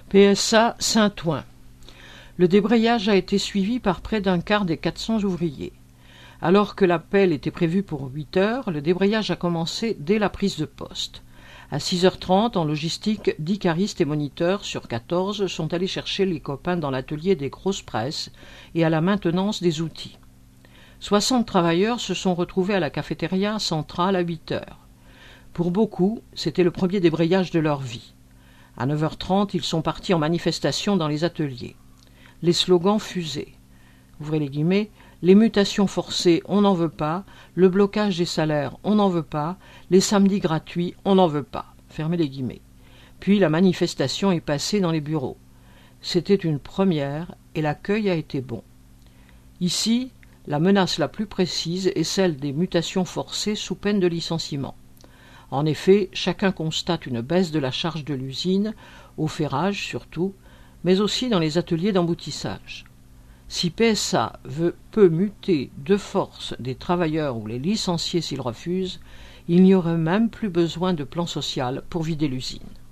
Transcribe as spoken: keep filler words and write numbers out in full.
P S A Saint-Ouen. Le débrayage a été suivi par près d'un quart des quatre cents ouvriers. Alors que l'appel était prévu pour huit heures, le débrayage a commencé dès la prise de poste. À six heures trente, en logistique, dix caristes et moniteurs sur quatorze sont allés chercher les copains dans l'atelier des grosses presses et à la maintenance des outils. soixante travailleurs se sont retrouvés à la cafétéria centrale à huit heures. Pour beaucoup, c'était le premier débrayage de leur vie. À neuf heures trente, ils sont partis en manifestation dans les ateliers. Les slogans fusaient. Ouvrez les guillemets, les mutations forcées, on n'en veut pas, le blocage des salaires, on n'en veut pas, les samedis gratuits, on n'en veut pas. Fermez les guillemets. Puis la manifestation est passée dans les bureaux. C'était une première et l'accueil a été bon. Ici, la menace la plus précise est celle des mutations forcées sous peine de licenciement. En effet, chacun constate une baisse de la charge de l'usine, au ferrage surtout, mais aussi dans les ateliers d'emboutissage. Si P S A veut, peut muter de force des travailleurs ou les licencier s'ils refusent, il n'y aurait même plus besoin de plan social pour vider l'usine.